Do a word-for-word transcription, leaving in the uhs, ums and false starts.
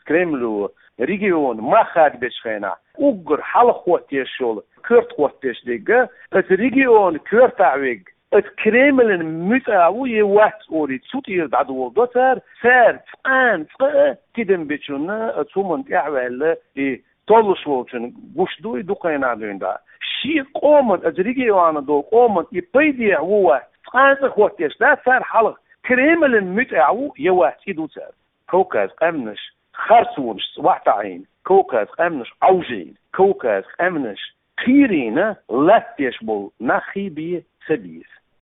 Kremlu region maxad beşxena ugur halxot yaşol kört xot beşdige et region kört avig et Kremlin mütawu yewat ori tsutir dadu dotar ser an tidem beçuna atsumont ya'wal li toluşwolçun guşdu duqaynadında şi qomat et region do qomat ipaydi huwa an xot yaşda ser halq Kremlin mütawu yewat idutar كوكاز أمنش خرسونش وحتعين كوكاز أمنش عوجين كوكاز أمنش خيرينا لا تشبل نخي بي سبيس